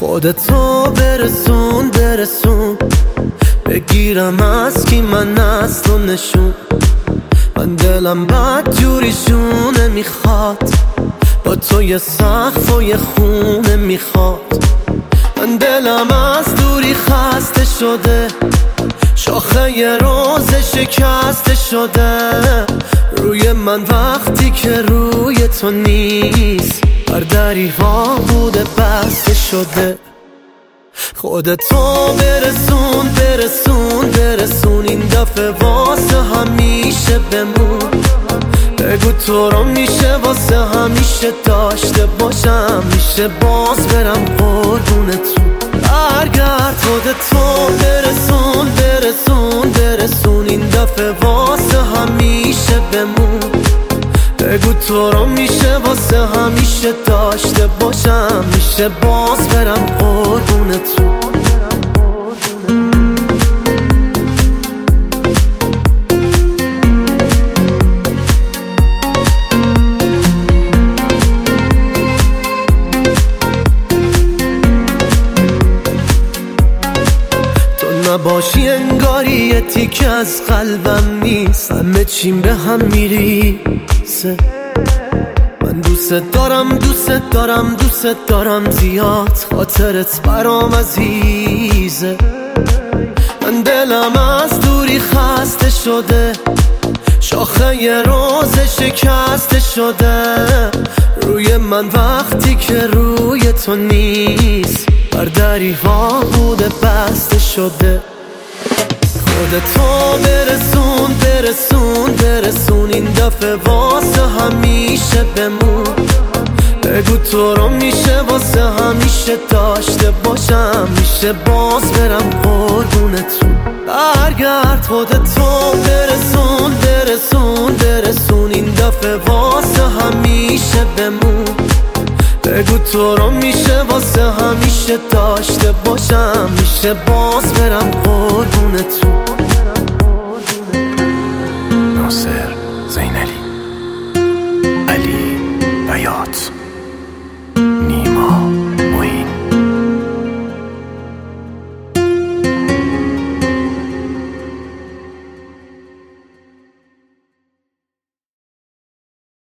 خودتو برسون بگیرم از کی من اصل و نشون. من دلم بد جوریشونه میخواد، با تو یه سقف و یه خونه میخواد. من دلم از دوری خسته شده، شاخه یه روز شکسته شده. روی من وقتی که روی تو نیست، بر دریها بوده بسته شده. خودتو برسون این دفعه واسه همیشه بمون. بگو تو رو میشه واسه همیشه داشته باشم، میشه باز برم قربونتون. برگرد خودتو برسون این دفعه واسه همیشه بمون. بگو تو رو میشه واسه همیشه داشته باشم، میشه باز برم قربونتون. نباشی انگاری یه تیکه از قلبم نیست، همه چیم به هم میریزه. من دوست دارم زیاد، خاطرت برام عزیزه. من دلم از دوری خسته شده، شاخه یه روز شکسته شده. روی من وقتی که روی تو نیست، بر دریها بوده بسته شده. خودتو برسون این دفعه واسه همیشه بمون. بگو تو رو میشه واسه همیشه داشته باشم، میشه باز برم قربونتون. برگرد خودتو برسون این دفعه واسه همیشه بمون. بگو تو رو میشه واسه همیشه داشته باشم، میشه باز برم قربونتون.